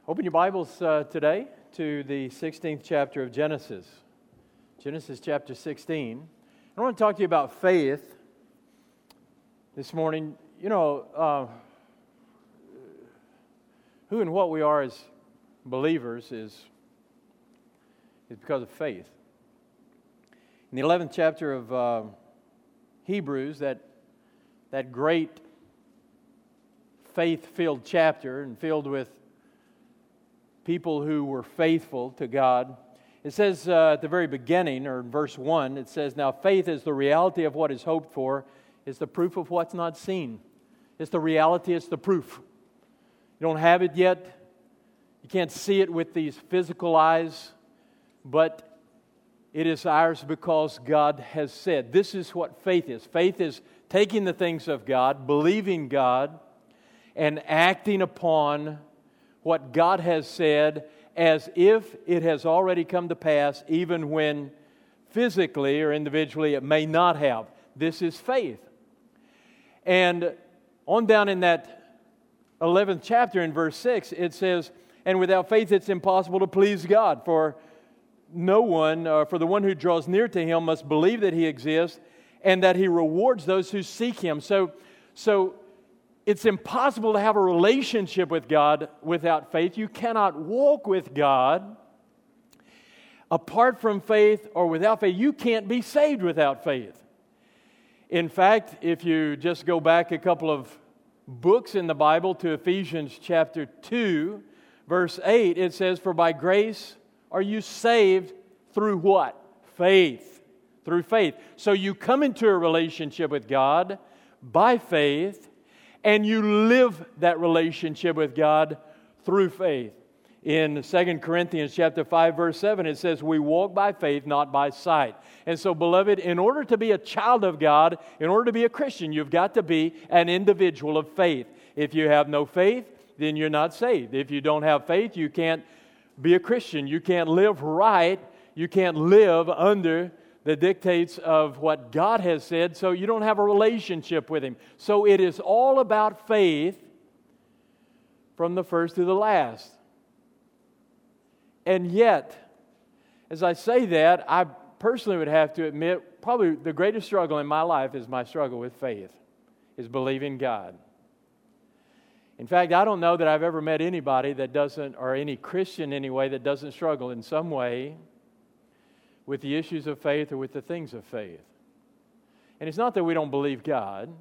Open your Bibles today to the 16th chapter of Genesis. Genesis chapter 16. I want to talk to you about faith this morning. You know, who and what we are as believers is because of faith. In the 11th chapter of Hebrews, that great faith-filled chapter and filled with people who were faithful to God. It says at the very beginning, or in verse 1, it says, "Now faith is the reality of what is hoped for, is the proof of what's not seen." It's the reality, it's the proof. You don't have it yet. You can't see it with these physical eyes, but it is ours because God has said. This is what faith is. Faith is taking the things of God, believing God, and acting upon what God has said as if it has already come to pass, even when physically or individually it may not have. This is faith. And on down in that 11th chapter in verse 6, it says, "And without faith it's impossible to please God, for no one, for the one who draws near to Him must believe that He exists and that He rewards those who seek Him." So it's impossible to have a relationship with God without faith. You cannot walk with God apart from faith or without faith. You can't be saved without faith. In fact, if you just go back a couple of books in the Bible to Ephesians chapter 2, verse 8, it says, "For by grace are you saved through what? Faith." Through faith. So you come into a relationship with God by faith, and you live that relationship with God through faith. In 2 Corinthians chapter 5, verse 7, it says, "We walk by faith, not by sight." And so, beloved, in order to be a child of God, in order to be a Christian, you've got to be an individual of faith. If you have no faith, then you're not saved. If you don't have faith, you can't be a Christian. You can't live right. You can't live under the dictates of what God has said, so you don't have a relationship with Him. So it is all about faith from the first to the last. And yet, as I say that, I personally would have to admit, probably the greatest struggle in my life is my struggle with faith, is believing God. In fact, I don't know that I've ever met anybody that doesn't, or any Christian anyway, that doesn't struggle in some way with the issues of faith or with the things of faith. And it's not that we don't believe God.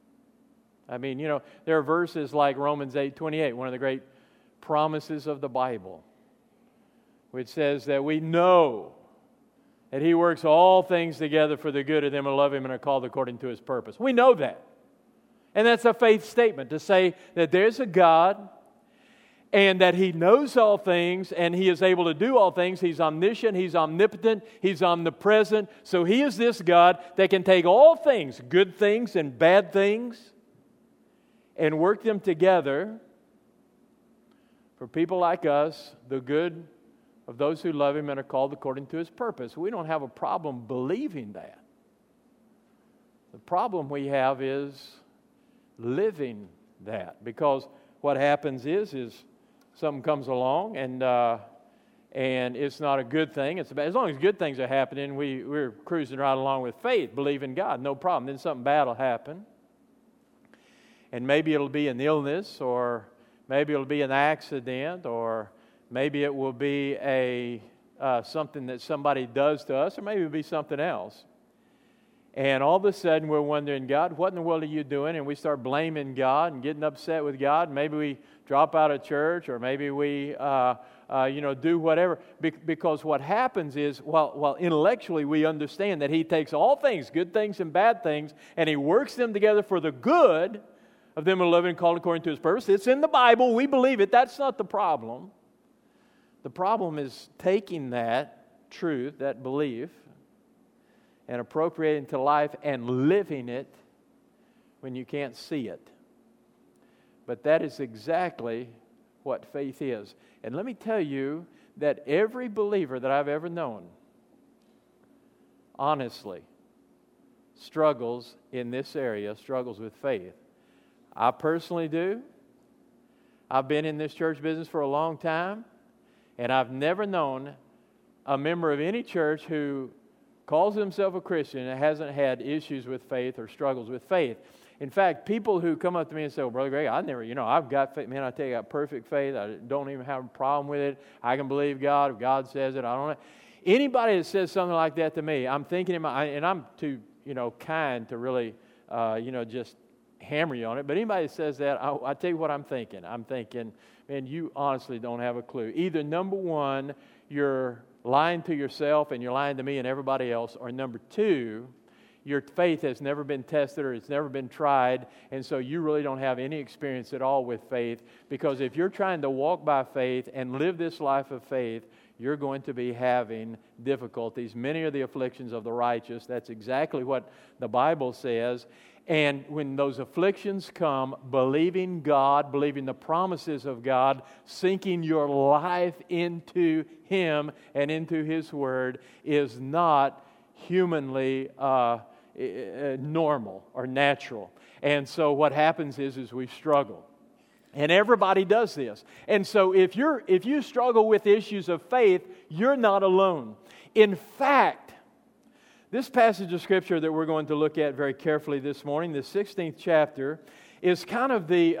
I mean, you know, there are verses like Romans 8:28, one of the great promises of the Bible, which says that we know that He works all things together for the good of them who love Him and are called according to His purpose. We know that. And that's a faith statement, to say that there's a God and that He knows all things and He is able to do all things. He's omniscient, He's omnipotent, He's omnipresent. So He is this God that can take all things, good things and bad things, and work them together for people like us, the good of those who love Him and are called according to His purpose. We don't have a problem believing that. The problem we have is living that, because what happens is something comes along and it's not a good thing. It's bad. As long as good things are happening, we're cruising right along with faith, believing God, no problem. Then something bad will happen, and maybe it'll be an illness, or maybe it'll be an accident, or maybe it will be something that somebody does to us, or maybe it'll be something else. And all of a sudden we're wondering, God, what in the world are you doing? And we start blaming God and getting upset with God. Maybe we drop out of church, or maybe we do whatever. Because what happens is, while intellectually we understand that He takes all things, good things and bad things, and He works them together for the good of them who love Him and called according to His purpose. It's in the Bible. We believe it. That's not the problem. The problem is taking that truth, that belief, and appropriating to life and living it when you can't see it. But that is exactly what faith is. And let me tell you that every believer that I've ever known, honestly, struggles in this area, struggles with faith. I personally do. I've been in this church business for a long time, and I've never known a member of any church who calls himself a Christian and hasn't had issues with faith or struggles with faith. In fact, people who come up to me and say, well, Brother Greg, I've got faith. Man, I tell you, I got perfect faith. I don't even have a problem with it. I can believe God. If God says it, I don't know. Anybody that says something like that to me, I'm thinking, and I'm too, kind to really, just hammer you on it. But anybody that says that, I tell you what I'm thinking. I'm thinking, man, you honestly don't have a clue. Either number one, you're lying to yourself and you're lying to me and everybody else, or number two, your faith has never been tested or it's never been tried, and so you really don't have any experience at all with faith, because if you're trying to walk by faith and live this life of faith, you're going to be having difficulties. Many are the afflictions of the righteous. That's exactly what the Bible says. And when those afflictions come, believing God, believing the promises of God, sinking your life into Him and into His Word is not humanly normal or natural. And so what happens is we struggle. And everybody does this. And so if you struggle with issues of faith, you're not alone. In fact, this passage of Scripture that we're going to look at very carefully this morning, the 16th chapter, is kind of the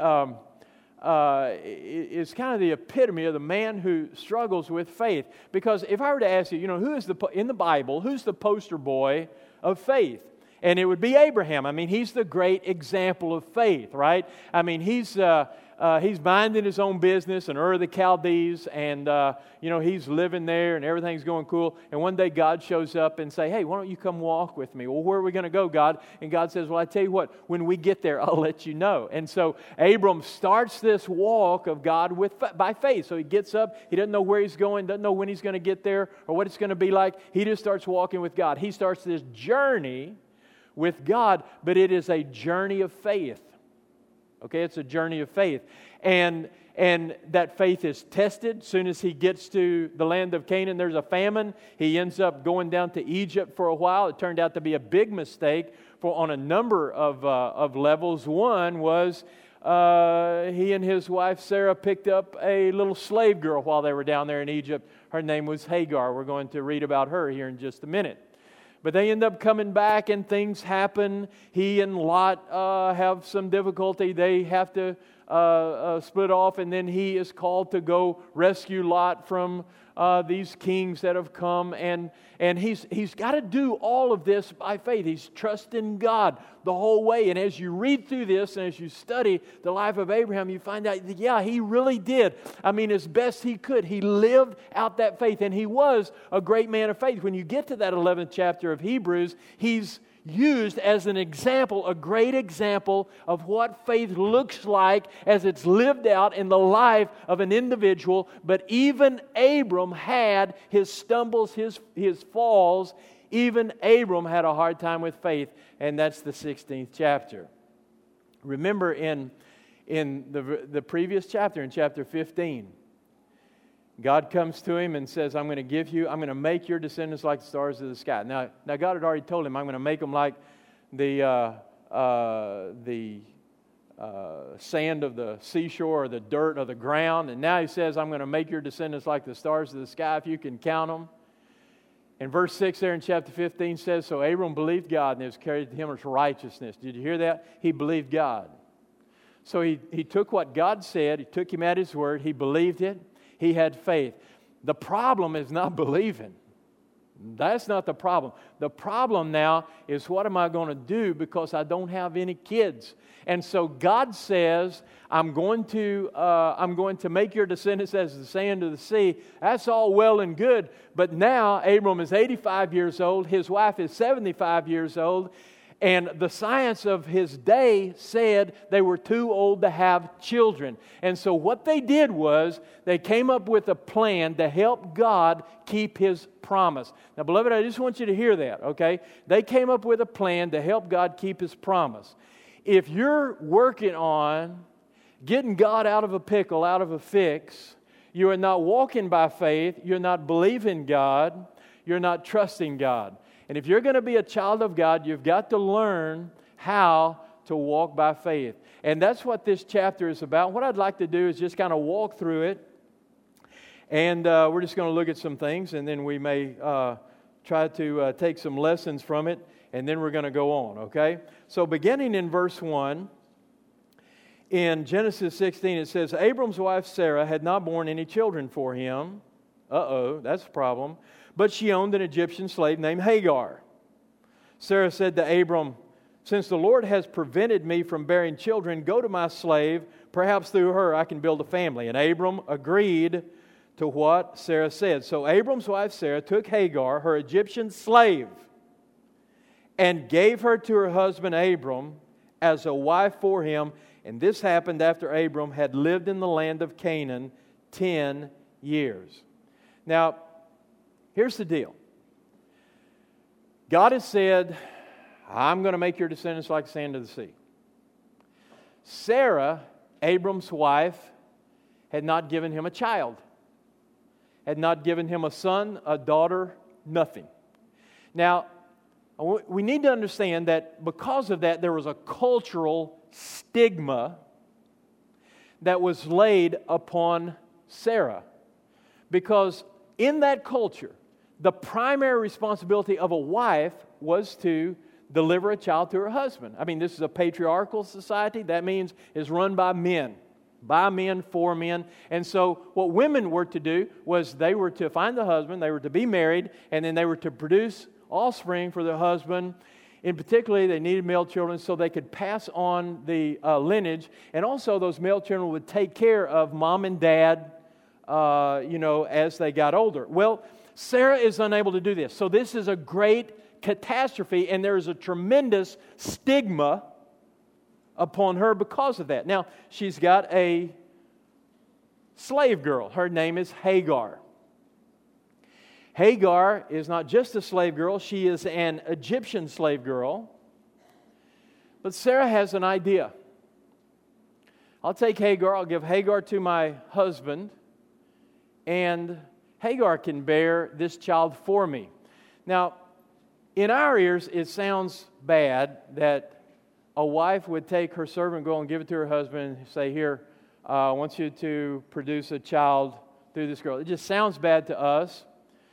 epitome of the man who struggles with faith. Because if I were to ask you, who is in the Bible, who's the poster boy of faith? And it would be Abraham. I mean, he's the great example of faith, right? I mean, he's minding his own business in Ur of the Chaldees, and he's living there, and everything's going cool. And one day God shows up and say, "Hey, why don't you come walk with me?" Well, where are we going to go, God? And God says, "Well, I tell you what, when we get there, I'll let you know." And so Abram starts this walk of God by faith. So he gets up. He doesn't know where he's going, doesn't know when he's going to get there or what it's going to be like. He just starts walking with God. He starts this journey with God, but it is a journey of faith. Okay, it's a journey of faith. And that faith is tested. As soon as he gets to the land of Canaan, there's a famine. He ends up going down to Egypt for a while. It turned out to be a big mistake on a number of levels. One was he and his wife Sarah picked up a little slave girl while they were down there in Egypt. Her name was Hagar. We're going to read about her here in just a minute. But they end up coming back and things happen. He and Lot have some difficulty. They have to split off, and then he is called to go rescue Lot from these kings that have come. And he's got to do all of this by faith. He's trusting God the whole way. And as you read through this and as you study the life of Abraham, you find out that, yeah, he really did. I mean, as best he could, he lived out that faith. And he was a great man of faith. When you get to that 11th chapter of Hebrews, he's used as an example, a great example of what faith looks like as it's lived out in the life of an individual. But even Abram had his stumbles, his falls. Even Abram had a hard time with faith, and that's the 16th chapter. Remember in the previous chapter, in chapter 15, God comes to him and says, I'm going to make your descendants like the stars of the sky. Now God had already told him, I'm going to make them like the sand of the seashore or the dirt of the ground. And now he says, I'm going to make your descendants like the stars of the sky, if you can count them. And verse 6 there in chapter 15 says, so Abram believed God, and it was carried to him as righteousness. Did you hear that? He believed God. So he took what God said, he took him at his word, he believed it. He had faith. The problem is not believing. That's not the problem. The problem now is, what am I going to do because I don't have any kids? And so God says, I'm going to make your descendants as the sand of the sea. That's all well and good. But now Abram is 85 years old. His wife is 75 years old. And the science of his day said they were too old to have children. And so what they did was they came up with a plan to help God keep His promise. Now, beloved, I just want you to hear that, okay? They came up with a plan to help God keep His promise. If you're working on getting God out of a pickle, out of a fix, you are not walking by faith, you're not believing God, you're not trusting God. And if you're going to be a child of God, you've got to learn how to walk by faith. And that's what this chapter is about. What I'd like to do is just kind of walk through it. And we're just going to look at some things, and then we may try to take some lessons from it, and then we're going to go on, okay? So beginning in verse 1, in Genesis 16, it says, Abram's wife Sarah had not borne any children for him. That's a problem. But she owned an Egyptian slave named Hagar. Sarah said to Abram, since the Lord has prevented me from bearing children, go to my slave. Perhaps through her I can build a family. And Abram agreed to what Sarah said. So Abram's wife Sarah took Hagar, her Egyptian slave, and gave her to her husband Abram as a wife for him. And this happened after Abram had lived in the land of Canaan 10 years. Now, here's the deal. God has said, I'm going to make your descendants like the sand of the sea. Sarah, Abram's wife, had not given him a child. Had not given him a son, a daughter, nothing. Now, we need to understand that because of that, there was a cultural stigma that was laid upon Sarah. Because in that culture, the primary responsibility of a wife was to deliver a child to her husband. I mean, this is a patriarchal society. That means it's run by men. By men, for men. And so what women were to do was they were to find the husband, they were to be married, and then they were to produce offspring for their husband. In particular, they needed male children so they could pass on the lineage. And also those male children would take care of mom and dad, as they got older. Well, Sarah is unable to do this. So this is a great catastrophe, and there is a tremendous stigma upon her because of that. Now, she's got a slave girl. Her name is Hagar. Hagar is not just a slave girl, she is an Egyptian slave girl. But Sarah has an idea. I'll take Hagar, I'll give Hagar to my husband, and Hagar can bear this child for me. Now, in our ears, it sounds bad that a wife would take her servant girl and give it to her husband and say, here, I want you to produce a child through this girl. It just sounds bad to us.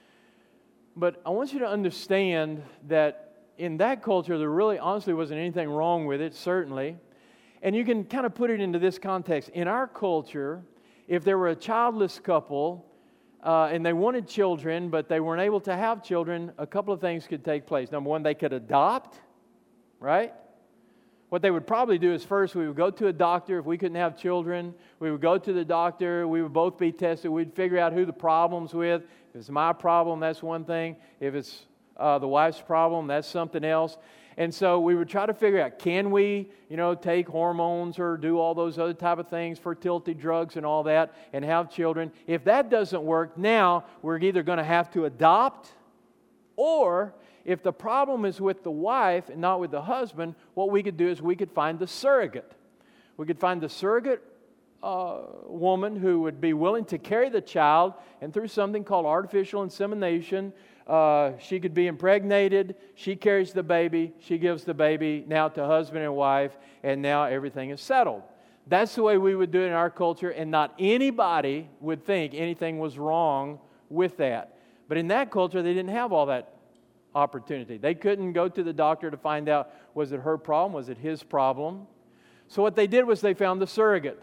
But I want you to understand that in that culture, there really honestly wasn't anything wrong with it, certainly. And you can kind of put it into this context. In our culture, if there were a childless couple and they wanted children, but they weren't able to have children, a couple of things could take place. Number one, they could adopt, right? What they would probably do is first we would go to a doctor. If we couldn't have children, we would go to the doctor. We would both be tested. We'd figure out who the problem's with. If it's my problem, that's one thing. If it's the wife's problem, that's something else. And so we would try to figure out, can we, take hormones or do all those other type of things, fertility drugs and all that, and have children. If that doesn't work, now we're either going to have to adopt, or if the problem is with the wife and not with the husband, what we could do is we could find the surrogate. We could find the surrogate woman who would be willing to carry the child, and through something called artificial insemination, she could be impregnated, she carries the baby, she gives the baby now to husband and wife, and now everything is settled. That's the way we would do it in our culture, and not anybody would think anything was wrong with that. But in that culture, they didn't have all that opportunity. They couldn't go to the doctor to find out, was it her problem, was it his problem? So what they did was they found the surrogate.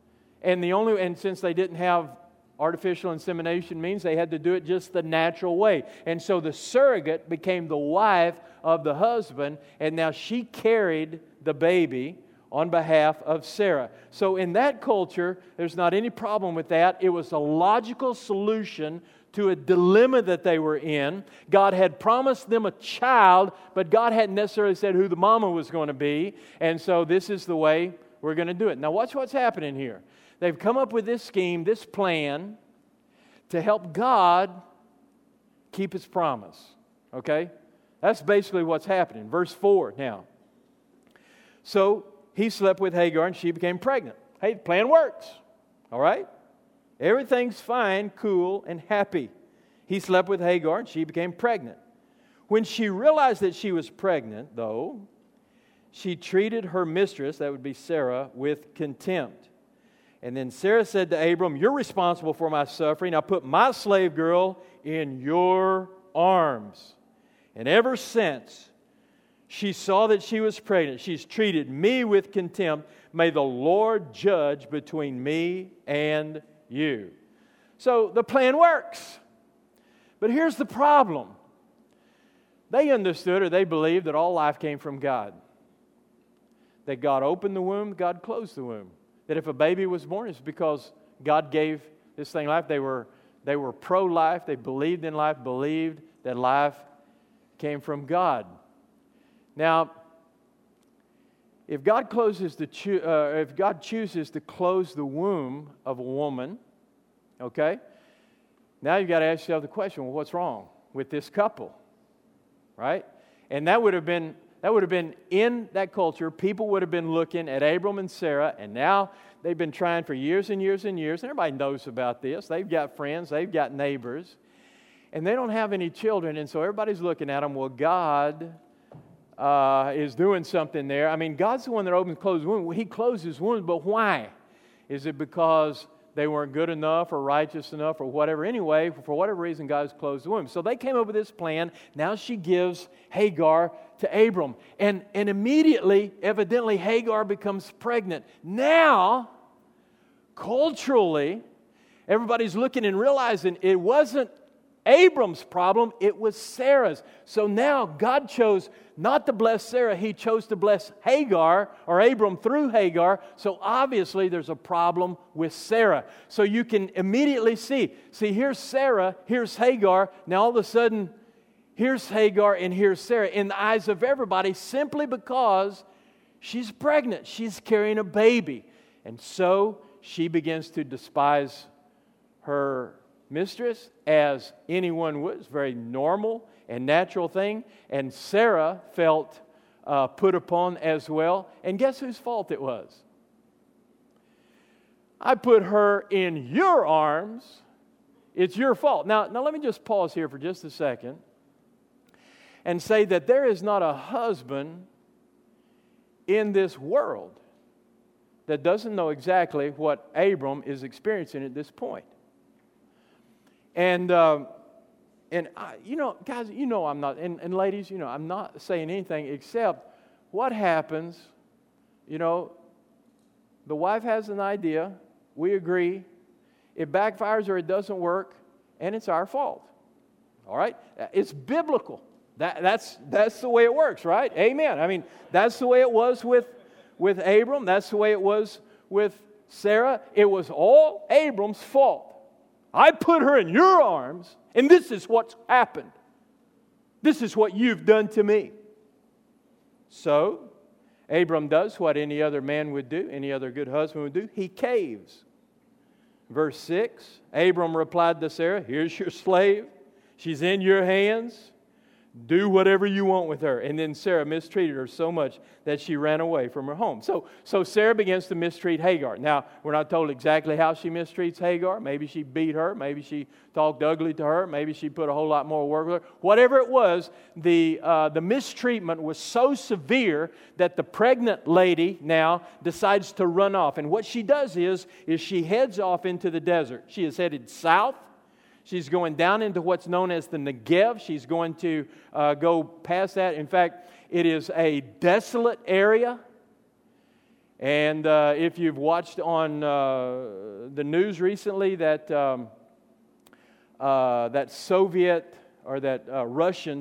And since they didn't have artificial insemination means, they had to do it just the natural way. And so the surrogate became the wife of the husband, and now she carried the baby on behalf of Sarah. So in that culture, there's not any problem with that. It was a logical solution to a dilemma that they were in. God had promised them a child, but God hadn't necessarily said who the mama was going to be. And so this is the way we're going to do it. Now watch what's happening here. They've come up with this scheme, this plan, to help God keep His promise. Okay? That's basically what's happening. Verse 4 now. So he slept with Hagar and she became pregnant. Hey, the plan works. All right? Everything's fine, cool, and happy. He slept with Hagar and she became pregnant. When she realized that she was pregnant, though, she treated her mistress, that would be Sarah, with contempt. And then Sarah said to Abram, "You're responsible for my suffering. I put my slave girl in your arms." And ever since she saw that she was pregnant, she's treated me with contempt. May the Lord judge between me and you. So the plan works. But here's the problem. They understood, or they believed, that all life came from God. That God opened the womb, God closed the womb. That if a baby was born, it's because God gave this thing life. They were pro-life. They believed in life, believed that life came from God. Now, if God chooses to close the womb of a woman, okay, now you've got to ask yourself the question: well, what's wrong with this couple, right? And that would have been in that culture. People would have been looking at Abram and Sarah, and now they've been trying for years and years and years. And everybody knows about this. They've got friends, they've got neighbors, and they don't have any children. And so everybody's looking at them. Well, God is doing something there. I mean, God's the one that opens and closes wombs. Well, He closes wombs, but why? Is it because they weren't good enough or righteous enough or whatever? Anyway, for whatever reason, God has closed the womb. So they came up with this plan. Now she gives Hagar to Abram. And immediately, evidently, Hagar becomes pregnant. Now, culturally, everybody's looking and realizing it wasn't Abram's problem, it was Sarah's. So now God chose not to bless Sarah, He chose to bless Hagar, or Abram through Hagar. So obviously there's a problem with Sarah. So you can immediately see, here's Sarah, here's Hagar. Now all of a sudden, here's Hagar and here's Sarah in the eyes of everybody, simply because she's pregnant. She's carrying a baby. And so she begins to despise her mistress, as anyone would. It's a very normal and natural thing. And Sarah felt put upon as well. And guess whose fault it was? I put her in your arms. It's your fault. Now let me just pause here for just a second and say that there is not a husband in this world that doesn't know exactly what Abram is experiencing at this point. And guys, I'm not, and ladies, I'm not saying anything except what happens, the wife has an idea, we agree, it backfires or it doesn't work, and it's our fault. All right? It's biblical. That's the way it works, right? Amen. I mean, that's the way it was with Abram. That's the way it was with Sarah. It was all Abram's fault. I put her in your arms, and this is what's happened. This is what you've done to me. So, Abram does what any other man would do, any other good husband would do. He caves. Verse 6, Abram replied to Sarah, "Here's your slave. She's in your hands. Do whatever you want with her." And then Sarah mistreated her so much that she ran away from her home. So Sarah begins to mistreat Hagar. Now, we're not told exactly how she mistreats Hagar. Maybe she beat her. Maybe she talked ugly to her. Maybe she put a whole lot more work with her. Whatever it was, the mistreatment was so severe that the pregnant lady now decides to run off. And what she does is she heads off into the desert. She is headed south. She's going down into what's known as the Negev. She's going to go past that. In fact, it is a desolate area. And if you've watched on the news recently that Soviet, or that Russian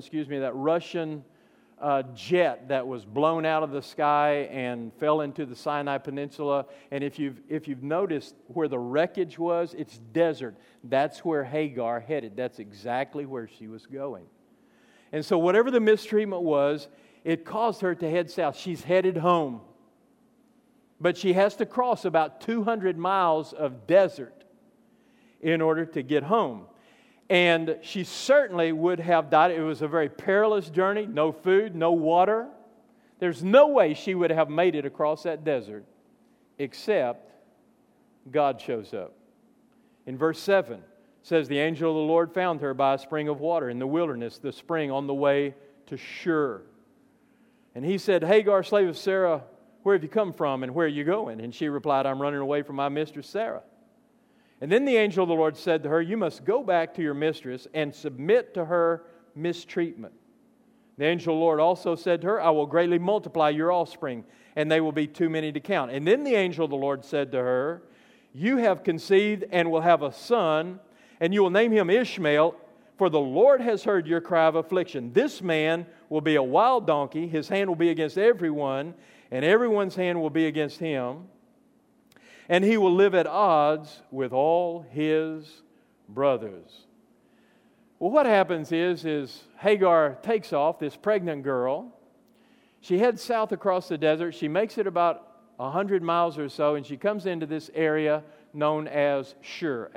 jet that was blown out of the sky and fell into the Sinai Peninsula. And if you've noticed where the wreckage was, it's desert. That's where Hagar headed. That's exactly where she was going. And so whatever the mistreatment was, it caused her to head south. She's headed home. But she has to cross about 200 miles of desert in order to get home. And she certainly would have died. It was a very perilous journey. No food, no water. There's no way she would have made it across that desert, except God shows up. In verse 7, it says, "The angel of the Lord found her by a spring of water in the wilderness, the spring on the way to Shur." And he said, Hagar, slave of Sarah, where have you come from and where are you going? And she replied, I'm running away from my mistress Sarah. And then the angel of the Lord said to her, you must go back to your mistress and submit to her mistreatment. The angel of the Lord also said to her, I will greatly multiply your offspring, and they will be too many to count. And then the angel of the Lord said to her, you have conceived and will have a son, and you will name him Ishmael, for the Lord has heard your cry of affliction. This man will be a wild donkey, his hand will be against everyone, and everyone's hand will be against him. And he will live at odds with all his brothers. Well, what happens is Hagar takes off, this pregnant girl. She heads south across the desert. She makes it about 100 miles or so, and she comes into this area known as Shur,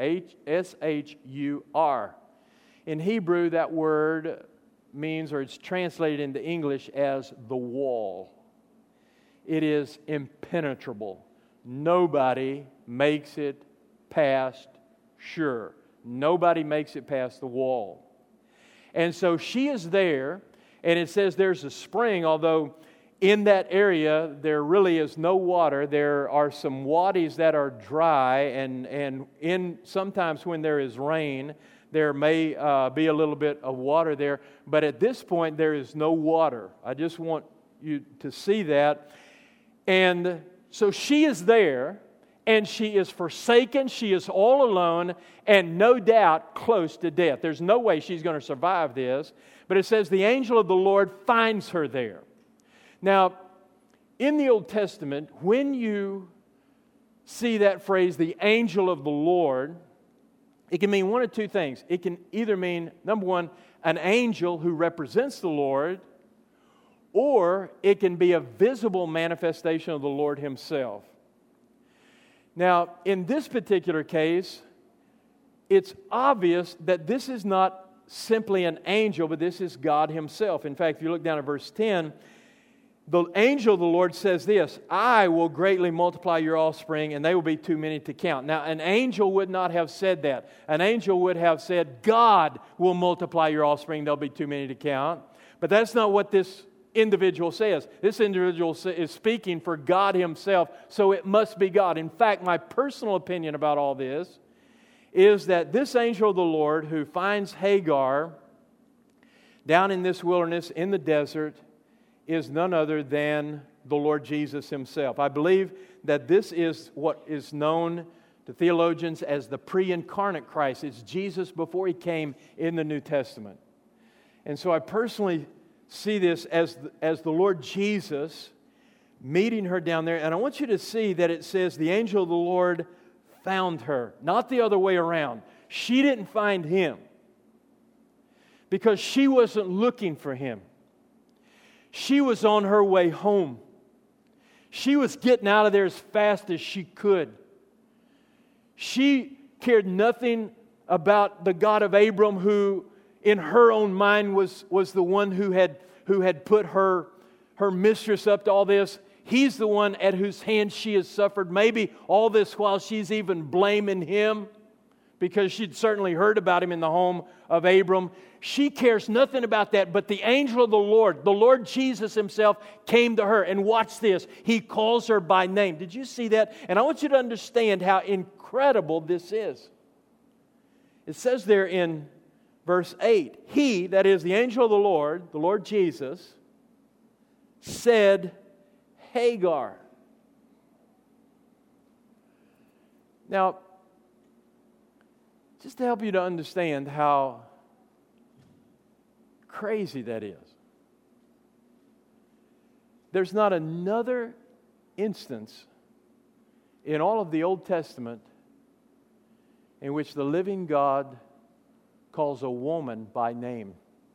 S-H-U-R. In Hebrew, that word means, or it's translated into English as the wall. It is impenetrable. Nobody makes it past Shur. Nobody makes it past the wall. And so she is there, and it says there's a spring, although in that area there really is no water. There are some wadis that are dry, and sometimes when there is rain, there may be a little bit of water there. But at this point, there is no water. I just want you to see that. And so she is there, and she is forsaken, she is all alone, and no doubt close to death. There's no way she's going to survive this. But it says the angel of the Lord finds her there. Now, in the Old Testament, when you see that phrase, the angel of the Lord, it can mean one of two things. It can either mean, number one, an angel who represents the Lord, or it can be a visible manifestation of the Lord Himself. Now, in this particular case, it's obvious that this is not simply an angel, but this is God Himself. In fact, if you look down at verse 10, the angel of the Lord says this, I will greatly multiply your offspring, and they will be too many to count. Now, an angel would not have said that. An angel would have said, God will multiply your offspring, they'll be too many to count. But that's not what this individual says. This individual is speaking for God Himself, so it must be God. In fact, my personal opinion about all this is that this angel of the Lord who finds Hagar down in this wilderness, in the desert, is none other than the Lord Jesus Himself. I believe that this is what is known to theologians as the pre-incarnate Christ. It's Jesus before He came in the New Testament. And so I personally see this as the Lord Jesus meeting her down there. And I want you to see that it says the angel of the Lord found her, not the other way around. She didn't find Him because she wasn't looking for Him. She was on her way home. She was getting out of there as fast as she could. She cared nothing about the God of Abram, who in her own mind was the one who had put her mistress up to all this. He's the one at whose hands she has suffered. Maybe all this while she's even blaming him, because she'd certainly heard about him in the home of Abram. She cares nothing about that, but the angel of the Lord Jesus Himself, came to her. And watch this, He calls her by name. Did you see that? And I want you to understand how incredible this is. It says there in verse 8, He, that is the angel of the Lord Jesus, said, Hagar. Now, just to help you to understand how crazy that is, there's not another instance in all of the Old Testament in which the living God calls a woman by name.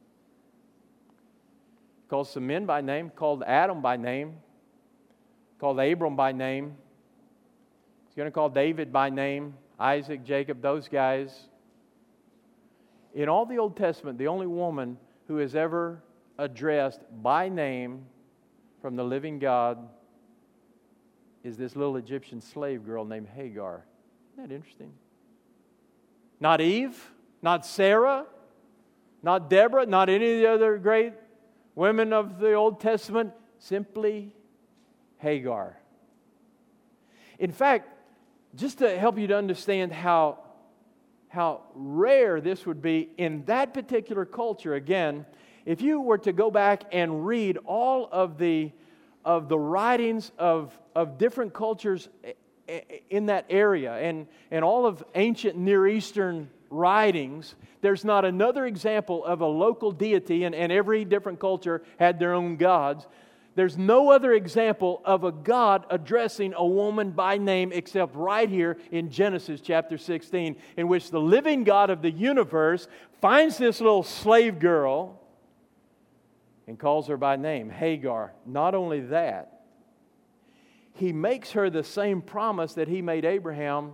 Calls some men by name, called Adam by name, called Abram by name. He's going to call David by name, Isaac, Jacob, those guys. In all the Old Testament, the only woman who is ever addressed by name from the living God is this little Egyptian slave girl named Hagar. Isn't that interesting? Not Eve, not Sarah, not Deborah, not any of the other great women of the Old Testament. simply Hagar. In fact, just to help you to understand how rare this would be in that particular culture, again, if you were to go back and read all of the writings of different cultures in that area and all of ancient Near Eastern writings, there's not another example of a local deity, and every different culture had their own gods. There's no other example of a God addressing a woman by name except right here in Genesis chapter 16, in which the living God of the universe finds this little slave girl and calls her by name, Hagar. Not only that, He makes her the same promise that He made Abraham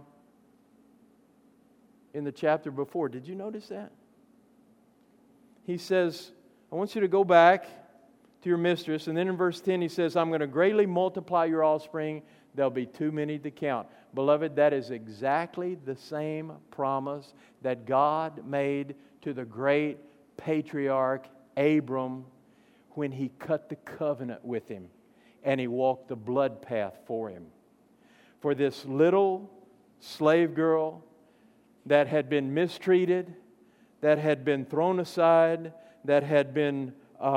in the chapter before. Did you notice that? He says, I want you to go back to your mistress. And then in verse 10 He says, I'm going to greatly multiply your offspring. There'll be too many to count. Beloved, that is exactly the same promise that God made to the great patriarch Abram when He cut the covenant with him and He walked the blood path for him. For this little slave girl that had been mistreated, that had been thrown aside, that had been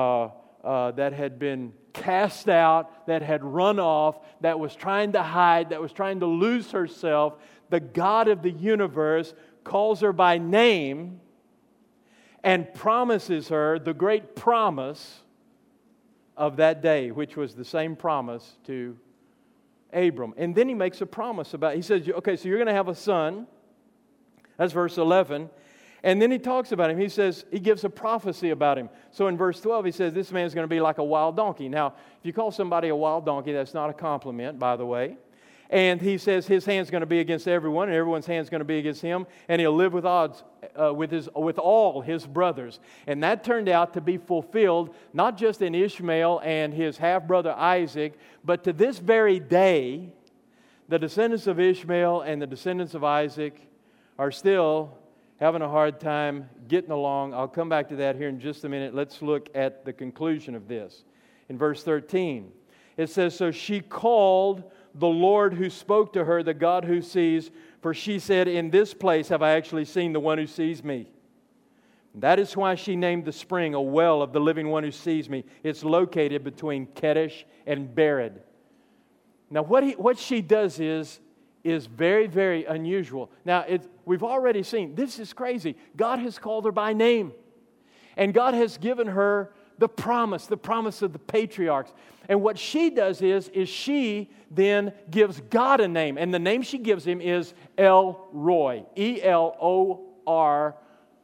cast out, that had run off, that was trying to hide, that was trying to lose herself, the God of the universe calls her by name and promises her the great promise of that day, which was the same promise to Abram. And then He makes a promise about it. He says, okay, so you're going to have a son. That's verse 11. And then He talks about him. He says, He gives a prophecy about him. So in verse 12, He says, this man's going to be like a wild donkey. Now, if you call somebody a wild donkey, that's not a compliment, by the way. And He says his hand's going to be against everyone, and everyone's hand's going to be against him, and he'll live with odds with all his brothers. And that turned out to be fulfilled, not just in Ishmael and his half-brother Isaac, but to this very day, the descendants of Ishmael and the descendants of Isaac are still having a hard time getting along. I'll come back to that here in just a minute. Let's look at the conclusion of this. In verse 13, it says, so she called the Lord who spoke to her, the God who sees, for she said, in this place have I actually seen the one who sees me. That is why she named the spring a well of the living one who sees me. It's located between Kadesh and Bered. Now what she does is very, very unusual. Now, we've already seen, this is crazy. God has called her by name. And God has given her the promise of the patriarchs. And what she does is she then gives God a name. And the name she gives Him is El Roi. E-L-O-R-O-I.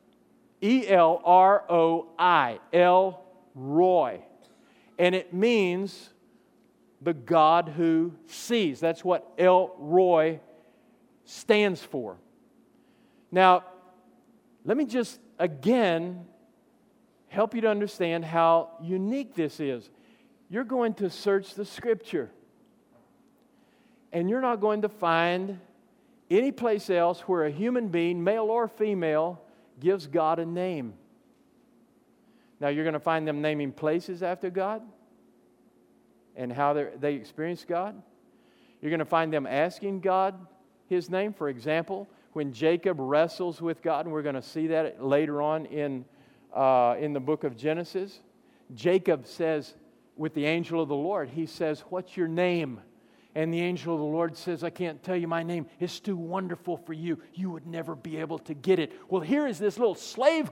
El Roi. And it means the God who sees. That's what El Roi stands for. Now, let me just again help you to understand how unique this is. You're going to search the Scripture, and you're not going to find any place else where a human being, male or female, gives God a name. Now, you're going to find them naming places after God and how they experience God. You're going to find them asking God His name. For example, when Jacob wrestles with God, and we're going to see that later on in the book of Genesis, Jacob says with the angel of the Lord, he says, what's your name? And the angel of the Lord says, I can't tell you my name. It's too wonderful for you. You would never be able to get it. Well, here is this little slave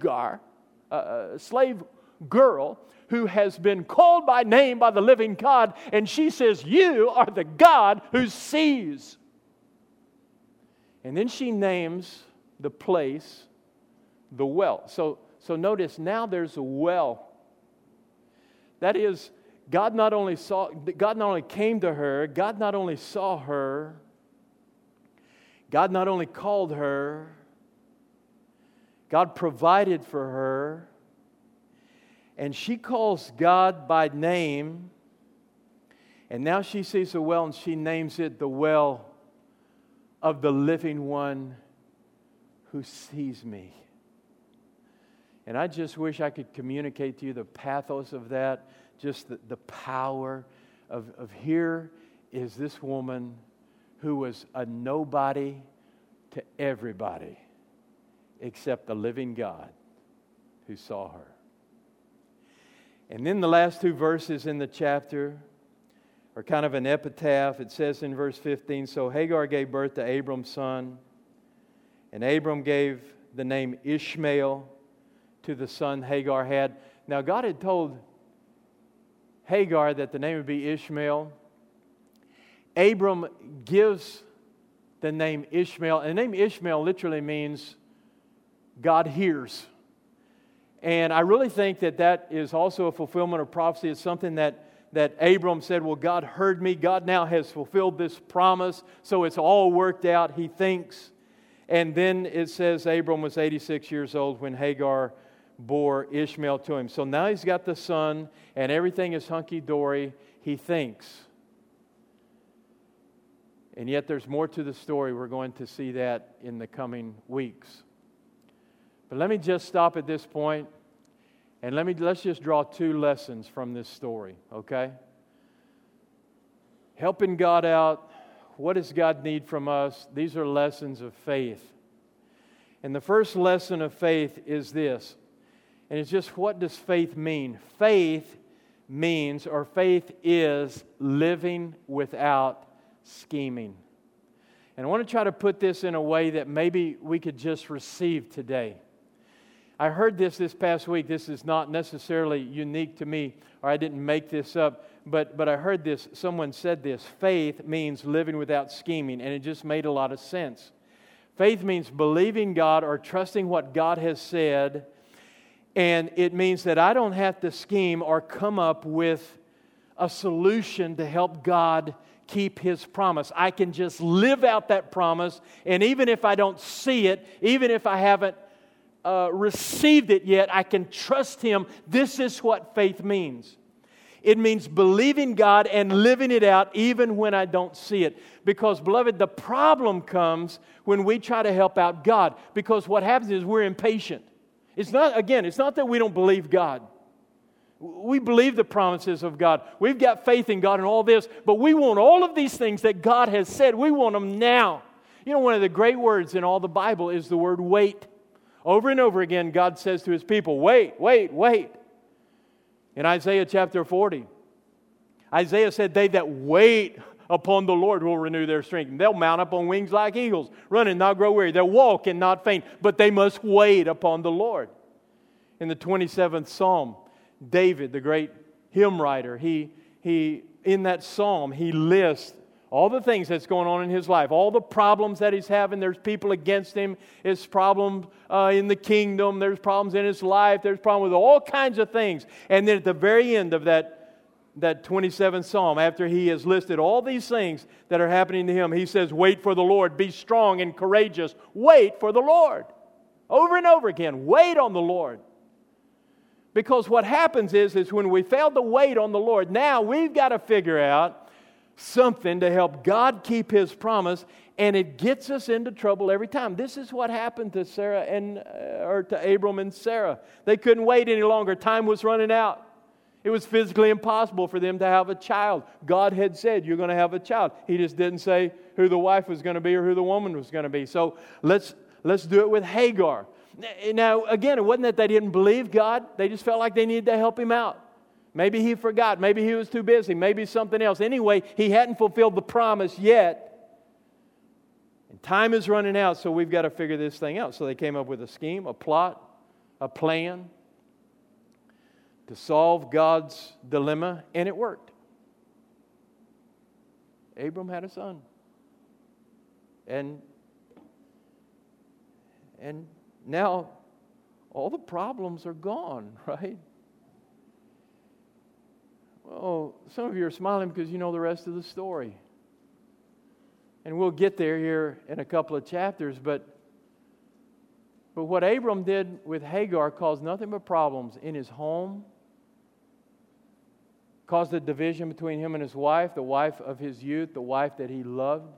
girl who has been called by name by the living God, and she says, you are the God who sees. And then she names the place the well. So notice, now there's a well. That is, God not only came to her, God not only saw her, God not only called her, God provided for her, and she calls God by name, and now she sees a well and she names it the well of the living one who sees me. And I just wish I could communicate to you the pathos of that, just the power of here is this woman who was a nobody to everybody except the living God who saw her. And then the last two verses in the chapter are kind of an epitaph. It says in verse 15, so Hagar gave birth to Abram's son, and Abram gave the name Ishmael to the son Hagar had. Now God had told Hagar that the name would be Ishmael. Abram gives the name Ishmael, and the name Ishmael literally means God hears. And I really think that is also a fulfillment of prophecy. It's something that Abram said, well, God heard me. God now has fulfilled this promise, so it's all worked out, he thinks. And then it says Abram was 86 years old when Hagar bore Ishmael to him. So now he's got the son, and everything is hunky-dory, he thinks. And yet there's more to the story. We're going to see that in the coming weeks. But let me just stop at this point, and let's just draw two lessons from this story, okay? Helping God out. What does God need from us? These are lessons of faith. And the first lesson of faith is this, and it's just, what does faith mean? Faith means, or faith is, living without scheming. And I want to try to put this in a way that maybe we could just receive today. I heard this past week. This is not necessarily unique to me, or I didn't make this up, but I heard this. Someone said this. Faith means living without scheming, and it just made a lot of sense. Faith means believing God or trusting what God has said, and it means that I don't have to scheme or come up with a solution to help God keep His promise. I can just live out that promise, and even if I don't see it, even if I haven't received it yet, I can trust Him. This is what faith means. It means believing God and living it out even when I don't see it. Because, beloved, the problem comes when we try to help out God. Because what happens is we're impatient. It's not that we don't believe God. We believe the promises of God. We've got faith in God and all this, but we want all of these things that God has said. We want them now. You know, one of the great words in all the Bible is the word wait. Over and over again, God says to His people, wait, wait, wait. In Isaiah chapter 40, Isaiah said, they that wait upon the Lord will renew their strength. And they'll mount up on wings like eagles, run and not grow weary. They'll walk and not faint, but they must wait upon the Lord. In the 27th Psalm, David, the great hymn writer, he in that psalm, he lists all the things that's going on in his life, all the problems that he's having. There's people against him. There's problems in the kingdom. There's problems in his life. There's problems with all kinds of things. And then at the very end of that 27th Psalm, after he has listed all these things that are happening to him, he says, wait for the Lord. Be strong and courageous. Wait for the Lord. Over and over again, wait on the Lord. Because what happens is when we fail to wait on the Lord, now we've got to figure out something to help God keep His promise, and it gets us into trouble every time. This is what happened to to Abram and Sarah. They couldn't wait any longer. Time was running out. It was physically impossible for them to have a child. God had said, you're going to have a child. He just didn't say who the wife was going to be or who the woman was going to be. So let's do it with Hagar. Now, again, it wasn't that they didn't believe God. They just felt like they needed to help Him out. Maybe he forgot. Maybe he was too busy. Maybe something else. Anyway, he hadn't fulfilled the promise yet. And time is running out, so we've got to figure this thing out. So they came up with a scheme, a plot, a plan to solve God's dilemma, and it worked. Abram had a son. And now all the problems are gone, right? Well, some of you are smiling because you know the rest of the story. And we'll get there here in a couple of chapters, but what Abram did with Hagar caused nothing but problems in his home, caused a division between him and his wife, the wife of his youth, the wife that he loved.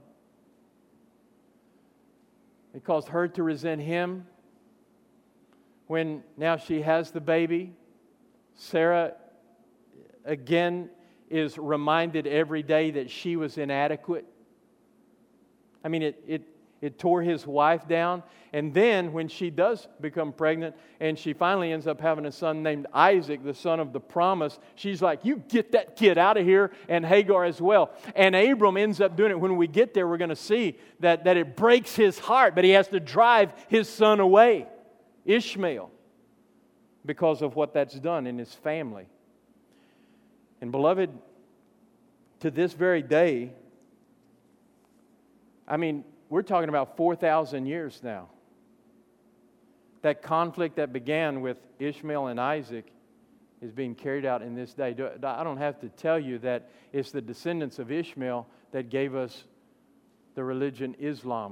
It caused her to resent him when now she has the baby. Sarah again is reminded every day that she was inadequate. I mean, it tore his wife down. And then when she does become pregnant and she finally ends up having a son named Isaac, the son of the promise, she's like, you get that kid out of here, and Hagar as well. And Abram ends up doing it. When we get there, we're going to see that it breaks his heart, but he has to drive his son away, Ishmael, because of what that's done in his family. And beloved, to this very day, I mean, we're talking about 4,000 years now. That conflict that began with Ishmael and Isaac is being carried out in this day. I don't have to tell you that it's the descendants of Ishmael that gave us the religion Islam.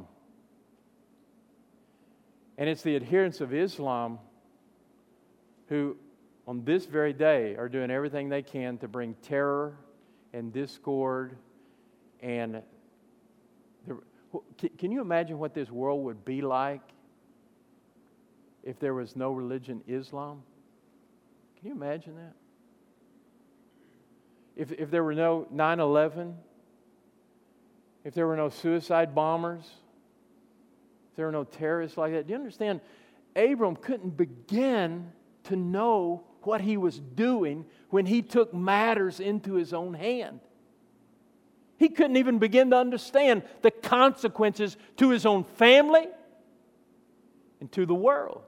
And it's the adherents of Islam who, on this very day, are doing everything they can to bring terror and discord and can you imagine what this world would be like if there was no religion, Islam? Can you imagine that? If there were no 9/11, if there were no suicide bombers, if there were no terrorists like that, do you understand? Abram couldn't begin to know what he was doing when he took matters into his own hand. He couldn't even begin to understand the consequences to his own family and to the world.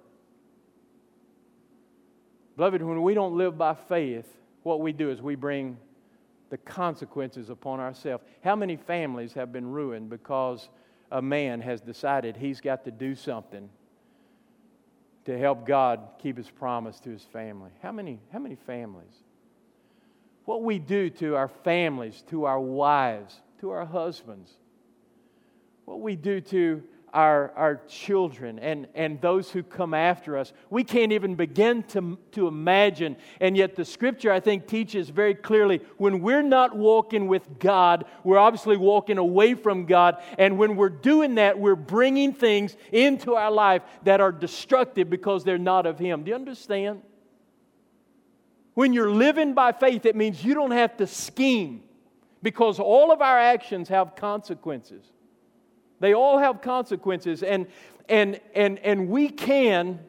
Beloved, when we don't live by faith, what we do is we bring the consequences upon ourselves. How many families have been ruined because a man has decided he's got to do something to help God keep His promise to his family? How many families? What we do to our families, to our wives, to our husbands, what we do to our children and those who come after us, we can't even begin to imagine. And yet the Scripture, I think, teaches very clearly, when we're not walking with God, we're obviously walking away from God. And when we're doing that, we're bringing things into our life that are destructive because they're not of Him. Do you understand? When you're living by faith, it means you don't have to scheme, because all of our actions have consequences. They all have consequences, and we can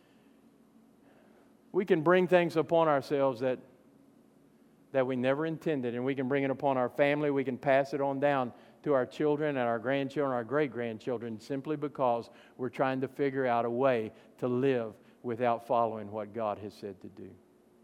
bring things upon ourselves that we never intended, and we can bring it upon our family. We can pass it on down to our children and our grandchildren, our great-grandchildren, simply because we're trying to figure out a way to live without following what God has said to do.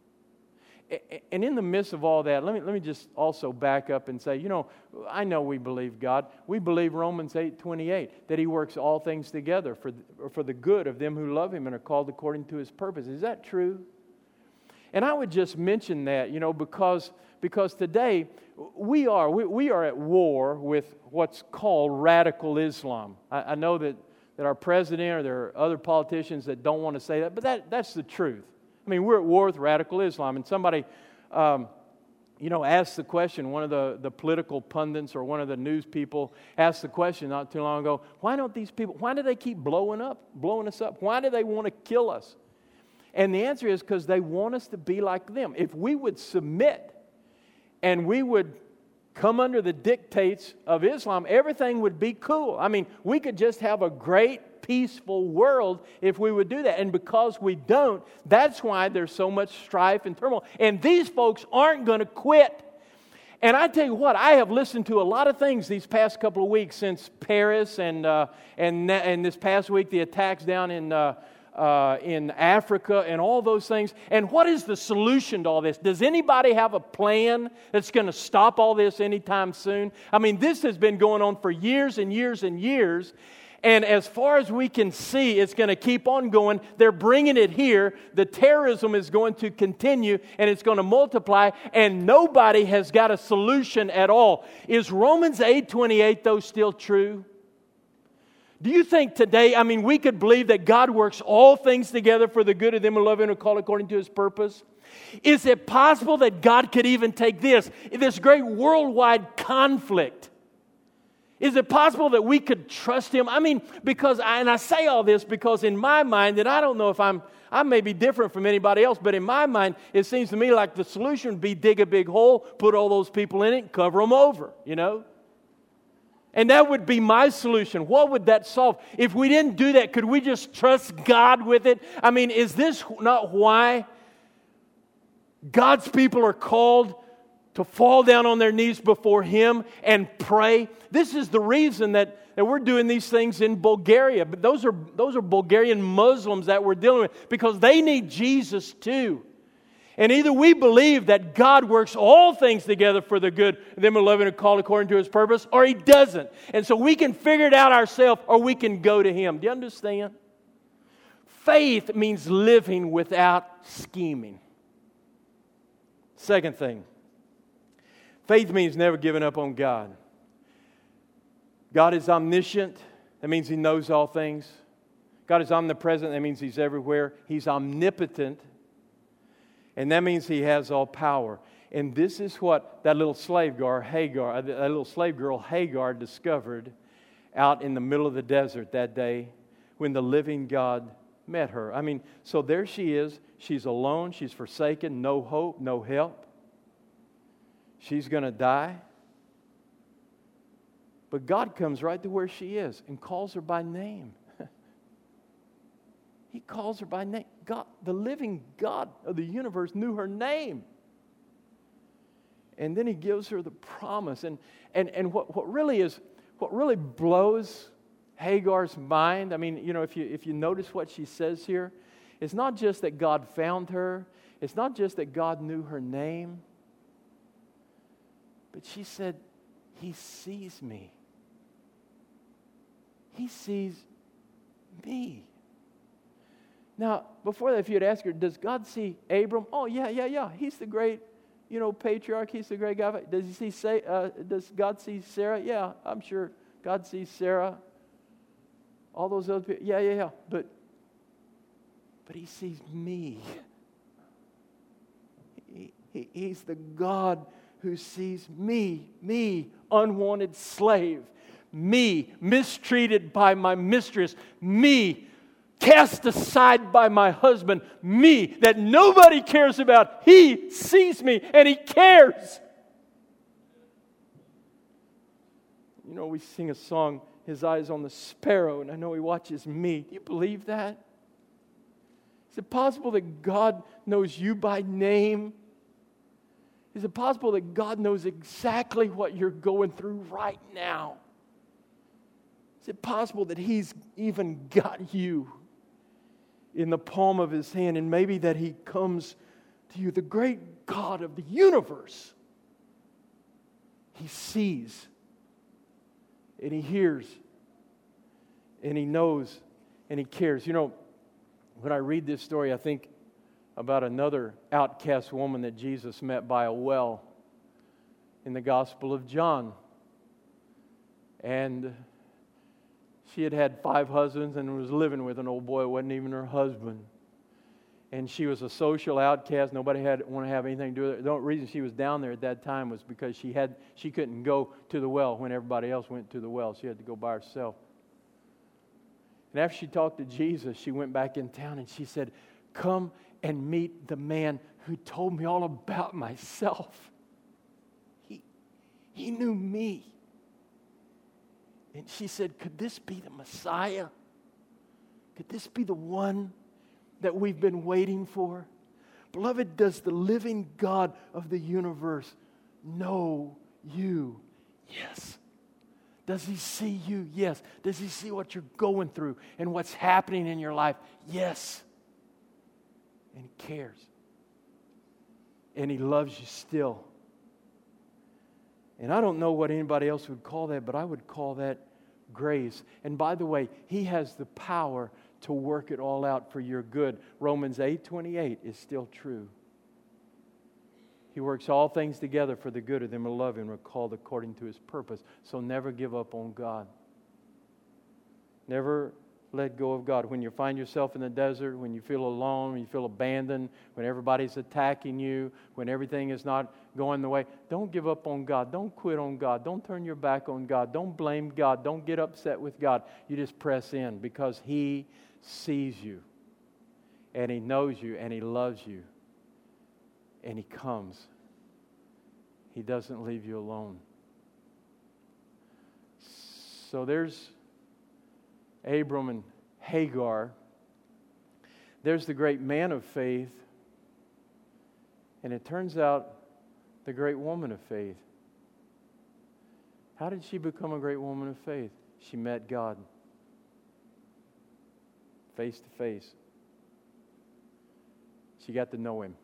And in the midst of all that, let me just also back up and say, I know we believe God. We believe Romans 8:28, that He works all things together for the good of them who love Him and are called according to His purpose. Is that true? And I would just mention that, because today we are at war with what's called radical Islam. I know that our president or there are other politicians that don't want to say that, but that's the truth. I mean, we're at war with radical Islam. And somebody, asked the question, one of the political pundits or one of the news people asked the question not too long ago, why do they keep blowing us up? Why do they want to kill us? And the answer is because they want us to be like them. If we would submit and we would come under the dictates of Islam, everything would be cool. I mean, we could just have a great, peaceful world if we would do that. And because we don't, that's why there's so much strife and turmoil. And these folks aren't going to quit. And I tell you what, I have listened to a lot of things these past couple of weeks since Paris and this past week, the attacks down in Africa and all those things. And what is the solution to all this? Does anybody have a plan that's going to stop all this anytime soon? I mean, this has been going on for years and years and years. And as far as we can see, it's going to keep on going. They're bringing it here. The terrorism is going to continue, and it's going to multiply, and nobody has got a solution at all. Is Romans 8:28, though, still true? Do you think today, we could believe that God works all things together for the good of them who love Him and are called according to His purpose? Is it possible that God could even take this great worldwide conflict, Is it possible that we could trust Him? I mean, I say all this because in my mind, and I don't know if I may be different from anybody else, but in my mind, it seems to me like the solution would be dig a big hole, put all those people in it, and cover them over, And that would be my solution. What would that solve? If we didn't do that, could we just trust God with it? I mean, is this not why God's people are called to fall down on their knees before Him and pray? This is the reason that we're doing these things in Bulgaria. But those are Bulgarian Muslims that we're dealing with because they need Jesus too. And either we believe that God works all things together for the good, them who love Him and called according to His purpose, or He doesn't. And so we can figure it out ourselves, or we can go to Him. Do you understand? Faith means living without scheming. Second thing, faith means never giving up on God. God is omniscient. That means He knows all things. God is omnipresent. That means He's everywhere. He's omnipotent. And that means He has all power. And this is what that little slave girl Hagar discovered out in the middle of the desert that day when the living God met her. I mean, so there she is. She's alone. She's forsaken. No hope, no help. She's going to die. But God comes right to where she is and calls her by name. He calls her by name. God, the living God of the universe, knew her name. And then He gives her the promise. And what really blows Hagar's mind, I mean, if you notice what she says here, it's not just that God found her. It's not just that God knew her name. But she said, He sees me. He sees me. Now, before that, if you'd ask her, does God see Abram? Oh, yeah. He's the great, patriarch. He's the great guy. Does God see Sarah? Yeah, I'm sure God sees Sarah. All those other people. Yeah. But He sees me. He's the God who sees me, unwanted slave, me, mistreated by my mistress, me, cast aside by my husband, me, that nobody cares about. He sees me and He cares. We sing a song, His eyes on the sparrow, and I know He watches me. Do you believe that? Is it possible that God knows you by name? Is it possible that God knows exactly what you're going through right now? Is it possible that He's even got you in the palm of His hand, and maybe that He comes to you, the great God of the universe? He sees, and He hears, and He knows, and He cares. When I read this story, I think about another outcast woman that Jesus met by a well in the Gospel of John. And she had had 5 husbands and was living with an old boy who wasn't even her husband. And she was a social outcast. Nobody want to have anything to do with her. The only reason she was down there at that time was because she couldn't go to the well when everybody else went to the well. She had to go by herself. And after she talked to Jesus, she went back in town and she said, "Come and meet the man who told me all about myself. He knew me." And she said, "Could this be the Messiah? Could this be the one that we've been waiting for?" Beloved, does the living God of the universe know you? Yes. Does He see you? Yes. Does He see what you're going through and what's happening in your life? Yes. And He cares. And He loves you still. And I don't know what anybody else would call that, but I would call that grace. And by the way, He has the power to work it all out for your good. Romans 8:28 is still true. He works all things together for the good of them who love Him and are called according to His purpose. So never give up on God. Never let go of God. When you find yourself in the desert, when you feel alone, when you feel abandoned, when everybody's attacking you, when everything is not going the way, don't give up on God. Don't quit on God. Don't turn your back on God. Don't blame God. Don't get upset with God. You just press in because He sees you and He knows you and He loves you and He comes. He doesn't leave you alone. So there's Abram and Hagar. There's the great man of faith. And it turns out the great woman of faith. How did she become a great woman of faith? She met God face to face. She got to know Him.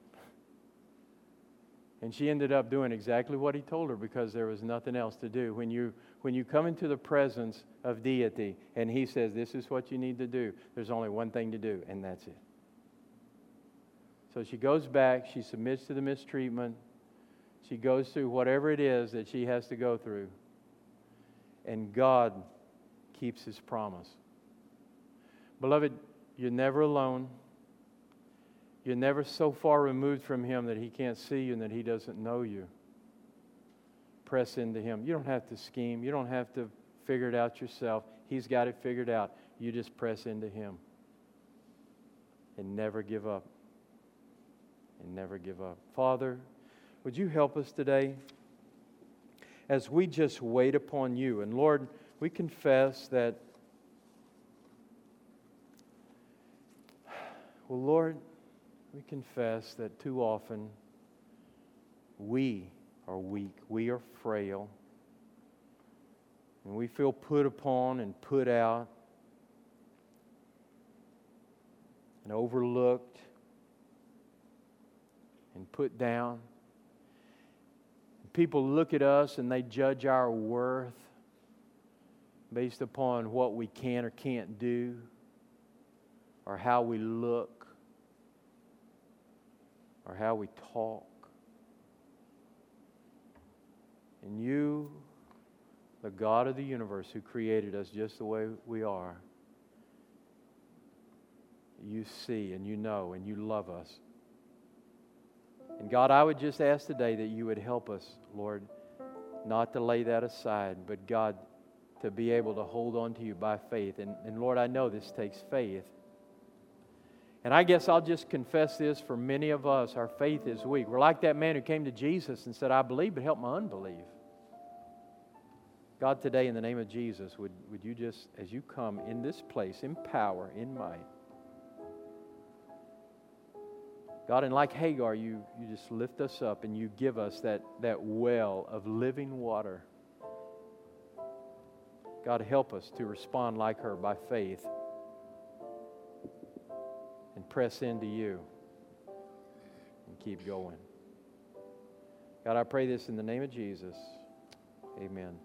And she ended up doing exactly what He told her because there was nothing else to do. When you come into the presence of deity and He says, this is what you need to do, there's only one thing to do, and that's it. So she goes back, she submits to the mistreatment, she goes through whatever it is that she has to go through, and God keeps His promise. Beloved, you're never alone. You're never so far removed from Him that He can't see you and that He doesn't know you. Press into Him. You don't have to scheme. You don't have to figure it out yourself. He's got it figured out. You just press into Him. And never give up. And never give up. Father, would You help us today as we just wait upon You? And Lord, we confess that, well, Lord, we confess that too often we are weak, we are frail, and we feel put upon and put out and overlooked and put down. People look at us and they judge our worth based upon what we can or can't do or how we look or how we talk. And You, the God of the universe who created us just the way we are, You see and You know and You love us. And God, I would just ask today that You would help us, Lord, not to lay that aside, but God, to be able to hold on to You by faith. And Lord, I know this takes faith. And I guess I'll just confess this for many of us. Our faith is weak. We're like that man who came to Jesus and said, I believe, but help my unbelief. God, today in the name of Jesus, would You just, as You come in this place, in power, in might, God, and like Hagar, you just lift us up and You give us that well of living water. God, help us to respond like her by faith and press into You and keep going. God, I pray this in the name of Jesus. Amen.